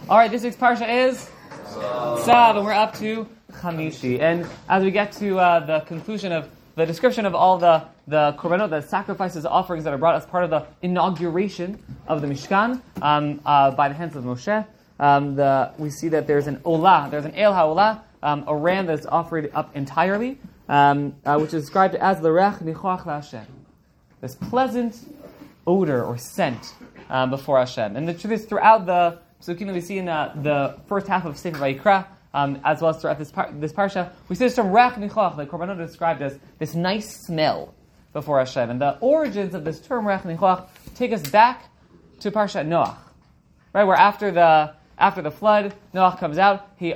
All right, this week's parsha is Tzav, and we're up to Chamishi. And as we get to the conclusion of the description of all the korbanot, the sacrifices, offerings that are brought as part of the inauguration of the Mishkan by the hands of Moshe, we see that there's an olah, there's an el ha'olah, a ram that is offered up entirely, which is described as the rech nichoach la'Hashem, this pleasant odor or scent before Hashem. And the truth is, throughout the psukim that we see in the first half of Sefer Vayikra, as well as throughout this parsha, we see this term rech nichoach, the korbanot is described as this nice smell before Hashem. And the origins of this term rech nichoach take us back to Parshat Noach, right? Where after the flood, Noach comes out. He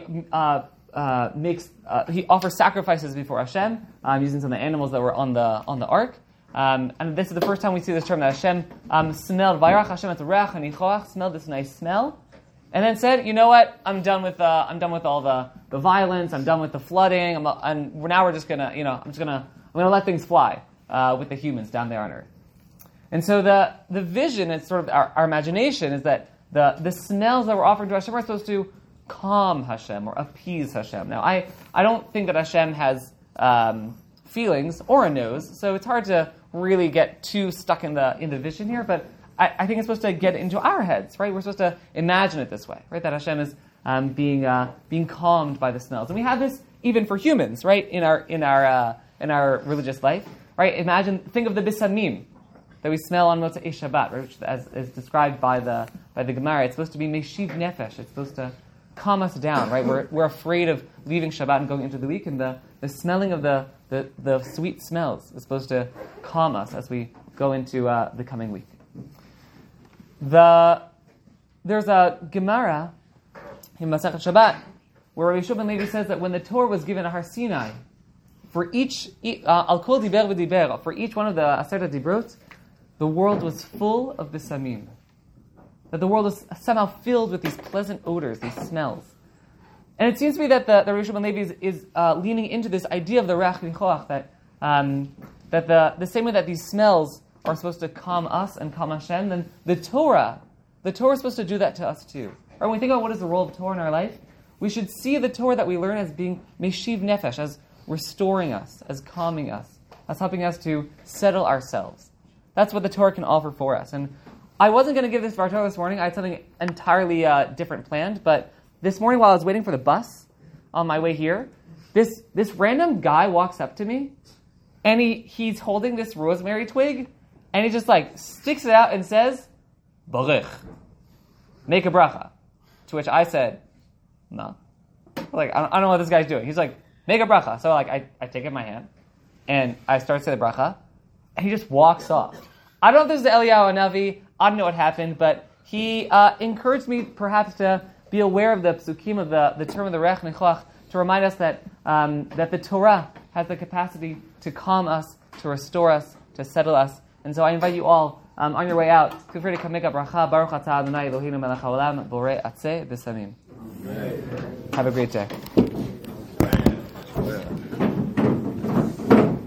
he offers sacrifices before Hashem, using some of the animals that were on the ark. And this is the first time we see this term that Hashem smelled. Vayarach Hashem et rech hanichoach, smelled this nice smell, and then said, "You know what? I'm done with all the violence. I'm done with the flooding. And now we're just gonna, I'm gonna let things fly with the humans down there on earth." And so the vision, it's sort of our imagination, is that the smells that were offered to Hashem are supposed to calm Hashem or appease Hashem. Now, I don't think that Hashem has feelings or a nose, so it's hard to really get too stuck in the vision here, but I think it's supposed to get into our heads, right? We're supposed to imagine it this way, right? That Hashem is being calmed by the smells. And we have this even for humans, right? In our religious life, right? Think of the bisamim that we smell on Motzei Shabbat, right? Which, as is described by the Gemara, it's supposed to be meshiv nefesh. It's supposed to calm us down, right? We're afraid of leaving Shabbat and going into the week, and the smelling of the sweet smells is supposed to calm us as we go into the coming week. There's a Gemara in Masechet Shabbat where Rabbi Yehoshua ben Levi says that when the Torah was given at Har Sinai, for each al kol diber v'diber, for each one of the Aseret Dibrot, the world was full of bisamim. That the world was somehow filled with these pleasant odors, these smells. And it seems to me that the Rabbi Yehoshua ben Levi is leaning into this idea of the rech nichoach, that the same way that these smells are supposed to calm us and calm Hashem, then the Torah is supposed to do that to us too. Or when we think about what is the role of Torah in our life, we should see the Torah that we learn as being meshiv nefesh, as restoring us, as calming us, as helping us to settle ourselves. That's what the Torah can offer for us. And I wasn't going to give this Vartorah this morning. I had something entirely different planned. But this morning, while I was waiting for the bus on my way here, this random guy walks up to me, and he's holding this rosemary twig, and he just sticks it out and says, "Barich, make a bracha." To which I said, "No." I don't know what this guy's doing. He's like, "Make a bracha." So I take it in my hand, and I start to say the bracha, and he just walks off. I don't know if this is Eliyahu Hanavi. I don't know what happened, but he encouraged me perhaps to be aware of the psukim of the term of the rech nichoach, to remind us that the Torah has the capacity to calm us, to restore us, to settle us. And so I invite you all, on your way out, feel free to come make a bracha. Baruch atah Adonai Eloheinu melech haolam borei atzei v'samim. Have a great day.